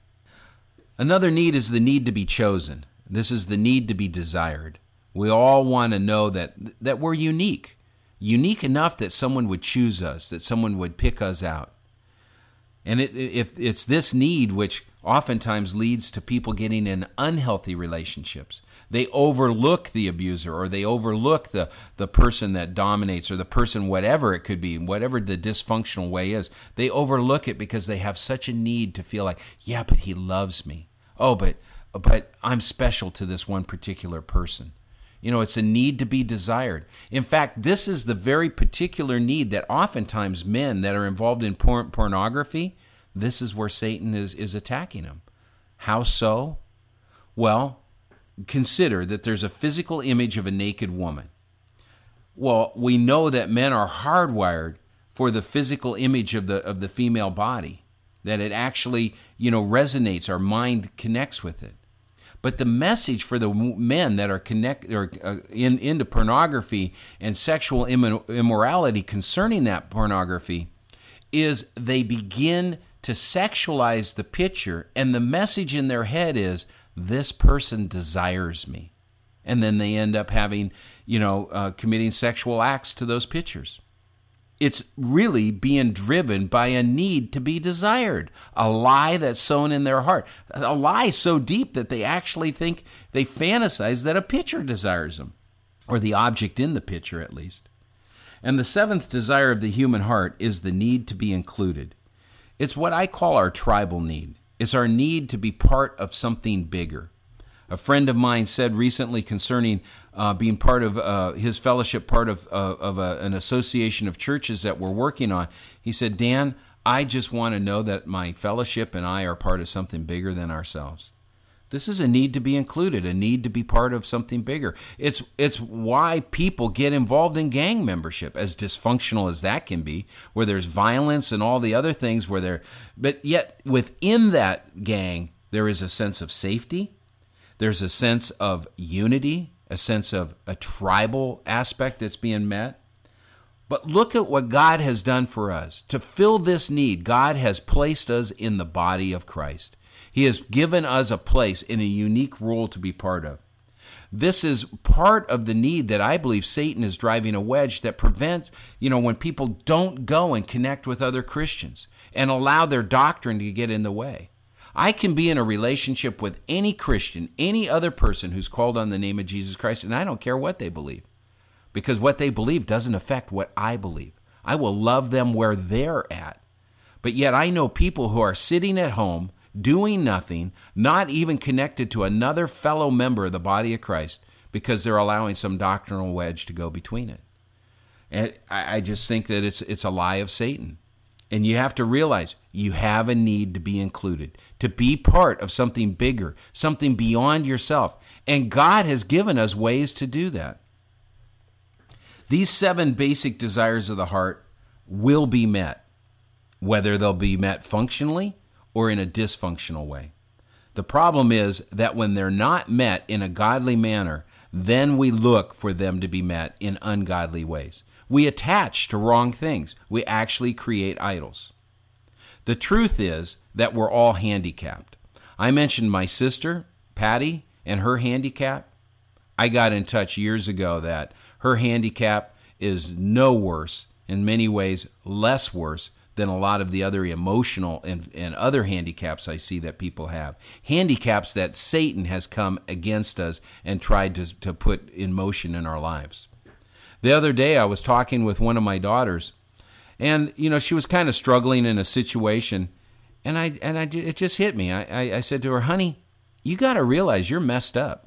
Another need is the need to be chosen. This is the need to be desired. We all want to know that we're unique. Unique enough that someone would choose us, that someone would pick us out. And if it's this need which oftentimes leads to people getting in unhealthy relationships. They overlook the abuser, or they overlook the person that dominates, or the person, whatever it could be, whatever the dysfunctional way is. They overlook it because they have such a need to feel like, yeah, but he loves me. Oh, but I'm special to this one particular person. It's a need to be desired. In fact, this is the very particular need that oftentimes men that are involved in pornography, this is where Satan is attacking them. How so? Well, consider that there's a physical image of a naked woman. Well, we know that men are hardwired for the physical image of the female body, that it actually, resonates, our mind connects with it. But the message for the men that are into pornography and sexual immorality concerning that pornography is they begin to sexualize the picture, and the message in their head is, this person desires me. And then they end up having, committing sexual acts to those pictures. It's really being driven by a need to be desired, a lie that's sown in their heart, a lie so deep that they actually think, they fantasize that a pitcher desires them, or the object in the pitcher at least. And the seventh desire of the human heart is the need to be included. It's what I call our tribal need. It's our need to be part of something bigger. A friend of mine said recently concerning being part of his fellowship, part of an association of churches that we're working on. He said, Dan, I just want to know that my fellowship and I are part of something bigger than ourselves. This is a need to be included, a need to be part of something bigger. It's why people get involved in gang membership, as dysfunctional as that can be, where there's violence and all the other things but yet within that gang, there is a sense of safety. There's a sense of unity, a sense of a tribal aspect that's being met. But look at what God has done for us. To fill this need, God has placed us in the body of Christ. He has given us a place in a unique role to be part of. This is part of the need that I believe Satan is driving a wedge that prevents, when people don't go and connect with other Christians and allow their doctrine to get in the way. I can be in a relationship with any Christian, any other person who's called on the name of Jesus Christ, and I don't care what they believe, because what they believe doesn't affect what I believe. I will love them where they're at. But yet I know people who are sitting at home, doing nothing, not even connected to another fellow member of the body of Christ, because they're allowing some doctrinal wedge to go between it. And I just think that it's a lie of Satan. And you have to realize you have a need to be included, to be part of something bigger, something beyond yourself. And God has given us ways to do that. These 7 basic desires of the heart will be met, whether they'll be met functionally or in a dysfunctional way. The problem is that when they're not met in a godly manner, then we look for them to be met in ungodly ways. We attach to wrong things. We actually create idols. The truth is that we're all handicapped. I mentioned my sister, Patty, and her handicap. I got in touch years ago that her handicap is no worse, in many ways less worse, than a lot of the other emotional and other handicaps I see that people have. Handicaps that Satan has come against us and tried to put in motion in our lives. The other day I was talking with one of my daughters, and she was kind of struggling in a situation, and it just hit me. I said to her, honey, you got to realize you're messed up.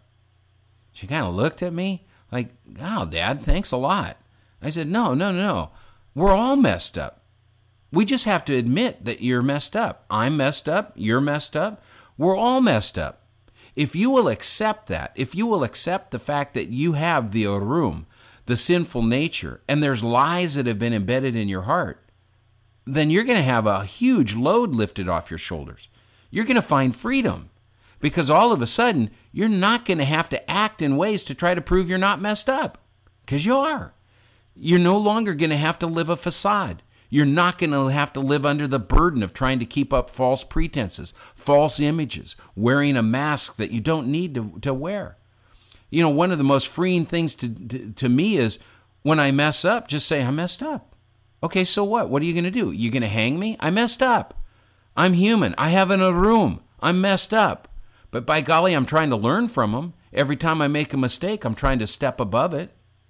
She kind of looked at me like, oh, Dad, thanks a lot. I said, no. We're all messed up. We just have to admit that you're messed up. I'm messed up. You're messed up. We're all messed up. If you will accept that, if you will accept the fact that you have the arum, the sinful nature, and there's lies that have been embedded in your heart, then you're going to have a huge load lifted off your shoulders. You're going to find freedom, because all of a sudden, you're not going to have to act in ways to try to prove you're not messed up, because you are. You're no longer going to have to live a facade. You're not going to have to live under the burden of trying to keep up false pretenses, false images, wearing a mask that you don't need to wear. One of the most freeing things to me is when I mess up, just say, I messed up. Okay, so what? What are you going to do? You going to hang me? I messed up. I'm human. I have an arum. I'm messed up. But by golly, I'm trying to learn from them. Every time I make a mistake, I'm trying to step above it.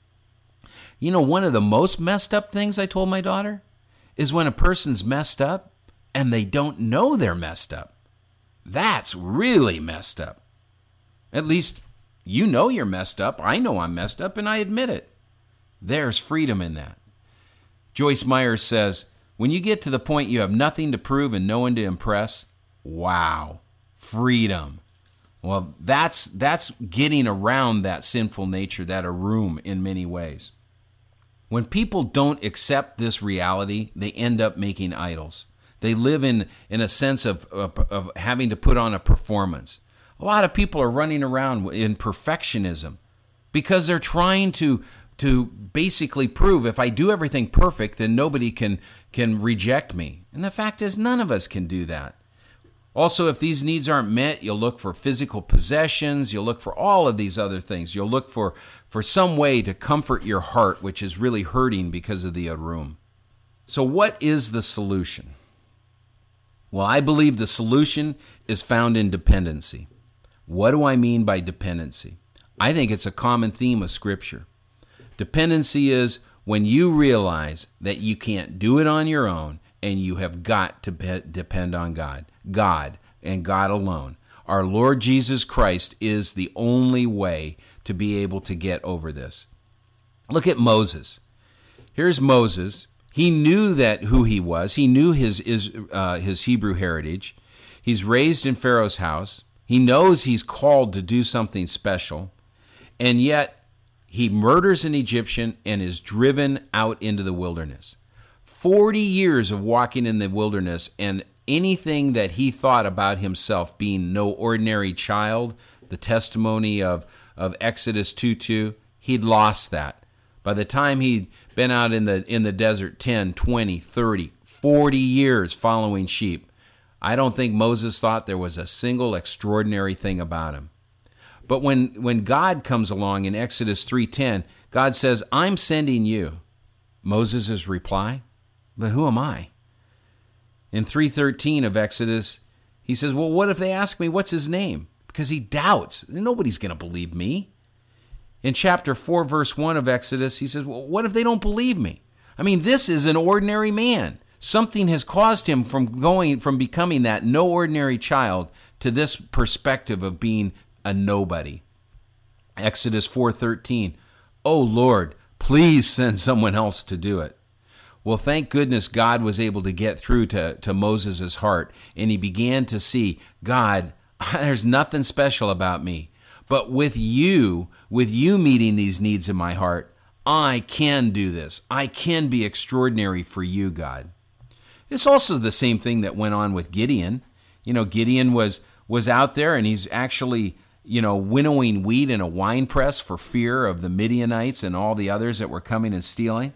One of the most messed up things I told my daughter is when a person's messed up and they don't know they're messed up. That's really messed up. At least you're messed up. I know I'm messed up, and I admit it. There's freedom in that. Joyce Meyer says, when you get to the point you have nothing to prove and no one to impress, wow, freedom. Well, that's getting around that sinful nature, that arum, in many ways. When people don't accept this reality, they end up making idols. They live in a sense of having to put on a performance. A lot of people are running around in perfectionism because they're trying to basically prove, if I do everything perfect, then nobody can reject me. And the fact is, none of us can do that. Also, if these needs aren't met, you'll look for physical possessions. You'll look for all of these other things. You'll look for some way to comfort your heart, which is really hurting because of the arum. So what is the solution? Well, I believe the solution is found in dependency. What do I mean by dependency? I think it's a common theme of Scripture. Dependency is when you realize that you can't do it on your own and you have got to depend on God. God and God alone. Our Lord Jesus Christ is the only way to be able to get over this. Look at Moses. Here's Moses. He knew that who he was. He knew his Hebrew heritage. He's raised in Pharaoh's house. He knows he's called to do something special. And yet, he murders an Egyptian and is driven out into the wilderness. 40 years of walking in the wilderness, and anything that he thought about himself being no ordinary child, the testimony of Exodus 2:2, he'd lost that. By the time he'd been out in the desert 10, 20, 30, 40 years following sheep, I don't think Moses thought there was a single extraordinary thing about him. But when God comes along in Exodus 3:10, God says, I'm sending you. Moses' reply, but who am I? In 3:13 of Exodus, he says, well, what if they ask me what's his name? Because he doubts. Nobody's going to believe me. In chapter 4, verse 1 of Exodus, he says, well, what if they don't believe me? I mean, this is an ordinary man. Something has caused him from becoming that no ordinary child to this perspective of being a nobody. Exodus 4:13, oh Lord, please send someone else to do it. Well, thank goodness God was able to get through to Moses' heart, and he began to see, God, there's nothing special about me. But with you meeting these needs in my heart, I can do this. I can be extraordinary for you, God. It's also the same thing that went on with Gideon. Gideon was out there, and he's actually, winnowing wheat in a wine press for fear of the Midianites and all the others that were coming and stealing.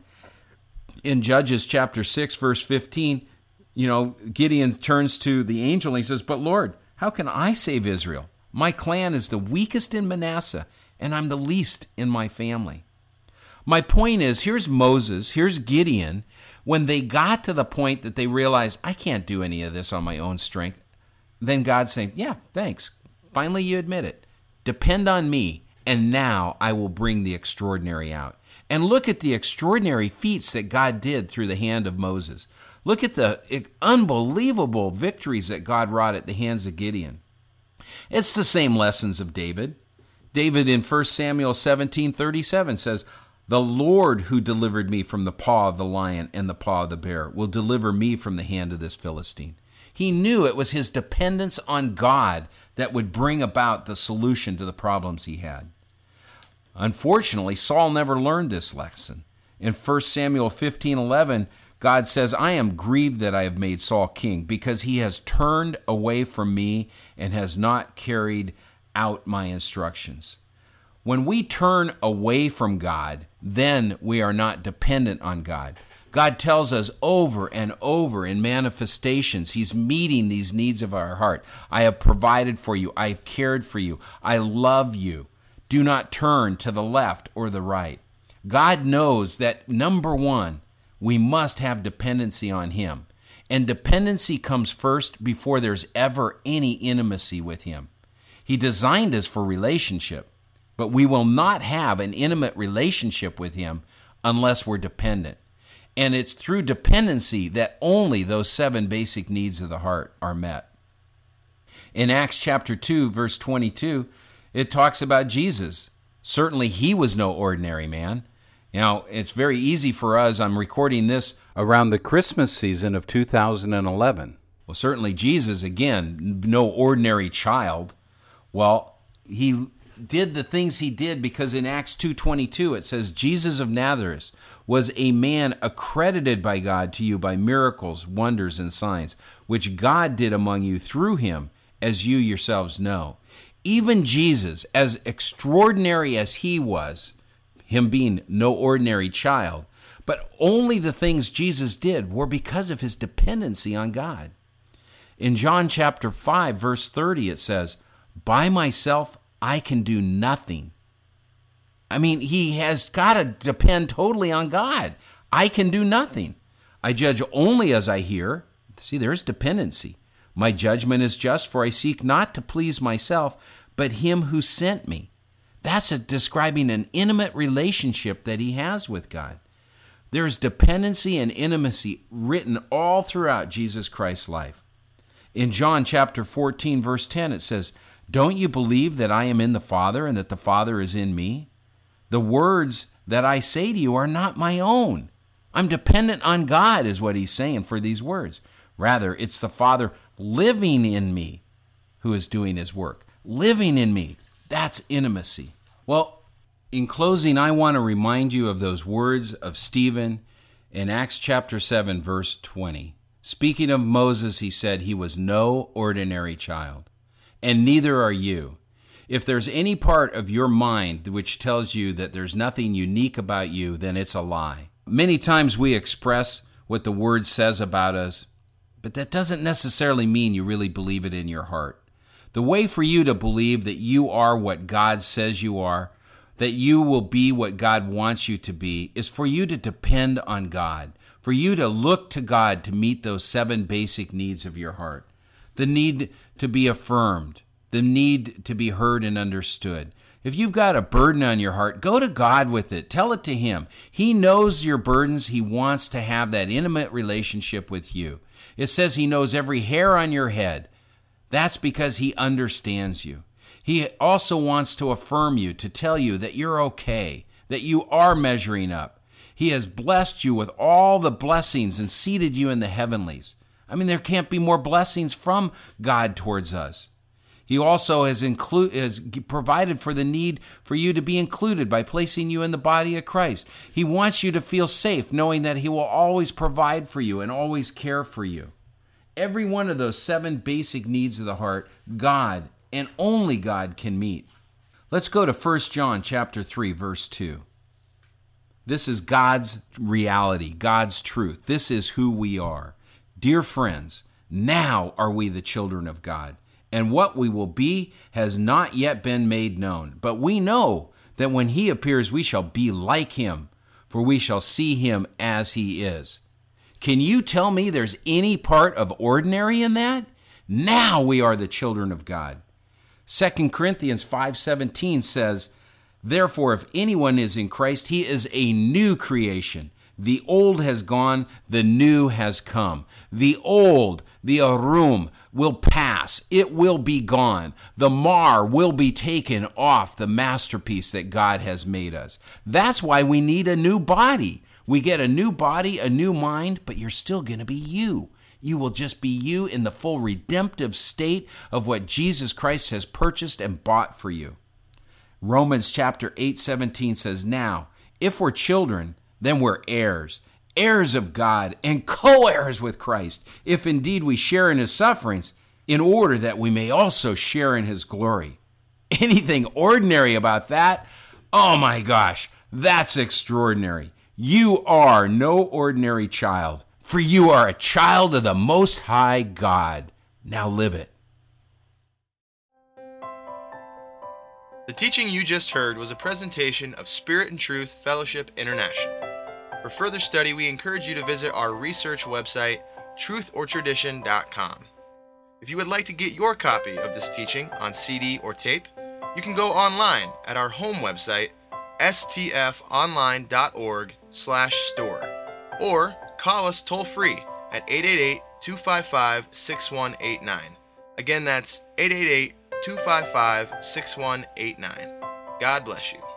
In Judges chapter 6, verse 15, Gideon turns to the angel and he says, but Lord, how can I save Israel? My clan is the weakest in Manasseh, and I'm the least in my family. My point is, here's Moses, here's Gideon. When they got to the point that they realized, I can't do any of this on my own strength, then God's saying, yeah, thanks. Finally, you admit it. Depend on me, and now I will bring the extraordinary out. And look at the extraordinary feats that God did through the hand of Moses. Look at the unbelievable victories that God wrought at the hands of Gideon. It's the same lessons of David. David in 1 Samuel 17:37 says, the Lord who delivered me from the paw of the lion and the paw of the bear will deliver me from the hand of this Philistine. He knew it was his dependence on God that would bring about the solution to the problems he had. Unfortunately, Saul never learned this lesson. In 1 Samuel 15:11, God says, I am grieved that I have made Saul king because he has turned away from me and has not carried out my instructions. When we turn away from God, then we are not dependent on God. God tells us over and over in manifestations, he's meeting these needs of our heart. I have provided for you. I have cared for you. I love you. Do not turn to the left or the right. God knows that, number one, we must have dependency on him. And dependency comes first before there's ever any intimacy with him. He designed us for relationship, but we will not have an intimate relationship with him unless we're dependent. And it's through dependency that only those 7 basic needs of the heart are met. In Acts chapter 2, verse 22, it talks about Jesus. Certainly he was no ordinary man. Now, it's very easy for us, I'm recording this around the Christmas season of 2011. Well, certainly Jesus, again, no ordinary child. Well, he did the things he did because in Acts 2:22 it says, Jesus of Nazareth was a man accredited by God to you by miracles, wonders, and signs, which God did among you through him, as you yourselves know. Even Jesus, as extraordinary as he was, him being no ordinary child, but only the things Jesus did were because of his dependency on God. In John chapter 5, verse 30, it says, by myself I can do nothing. I mean, he has got to depend totally on God. I can do nothing. I judge only as I hear. See, there's dependency. My judgment is just, for I seek not to please myself, but him who sent me. That's describing an intimate relationship that he has with God. There's dependency and intimacy written all throughout Jesus Christ's life. In John chapter 14, verse 10, it says, "Don't you believe that I am in the Father and that the Father is in me? The words that I say to you are not my own. I'm dependent on God," is what he's saying for these words. Rather, it's the Father living in me who is doing his work. Living in me. That's intimacy. Well, in closing, I want to remind you of those words of Stephen in Acts chapter 7, verse 20. Speaking of Moses, he said he was no ordinary child, and neither are you. If there's any part of your mind which tells you that there's nothing unique about you, then it's a lie. Many times we express what the Word says about us, but that doesn't necessarily mean you really believe it in your heart. The way for you to believe that you are what God says you are, that you will be what God wants you to be, is for you to depend on God, for you to look to God to meet those 7 basic needs of your heart. The need to be affirmed, the need to be heard and understood. If you've got a burden on your heart, go to God with it. Tell it to him. He knows your burdens. He wants to have that intimate relationship with you. It says he knows every hair on your head. That's because he understands you. He also wants to affirm you, to tell you that you're okay, that you are measuring up. He has blessed you with all the blessings and seated you in the heavenlies. I mean, there can't be more blessings from God towards us. He also has provided for the need for you to be included by placing you in the body of Christ. He wants you to feel safe, knowing that he will always provide for you and always care for you. Every one of those 7 basic needs of the heart, God and only God can meet. Let's go to 1 John chapter 3, verse 2. This is God's reality, God's truth. This is who we are. Dear friends, now are we the children of God, and what we will be has not yet been made known. But we know that when he appears, we shall be like him, for we shall see him as he is. Can you tell me there's any part of ordinary in that? Now we are the children of God. 2 Corinthians 5:17 says, "Therefore, if anyone is in Christ, he is a new creation. The old has gone, the new has come." The old, the arum, will pass. It will be gone. The mar will be taken off the masterpiece that God has made us. That's why we need a new body. We get a new body, a new mind, but you're still going to be you. You will just be you in the full redemptive state of what Jesus Christ has purchased and bought for you. Romans chapter 8:17 says, "Now, if we're children, then we're heirs, heirs of God and co-heirs with Christ, if indeed we share in his sufferings, in order that we may also share in his glory." Anything ordinary about that? Oh my gosh, that's extraordinary. You are no ordinary child, for you are a child of the Most High God. Now live it. The teaching you just heard was a presentation of Spirit and Truth Fellowship International. For further study, we encourage you to visit our research website, truthortradition.com. If you would like to get your copy of this teaching on CD or tape, you can go online at our home website, stfonline.org/store, or call us toll-free at 888-255-6189. Again, that's 888-255-6189. God bless you.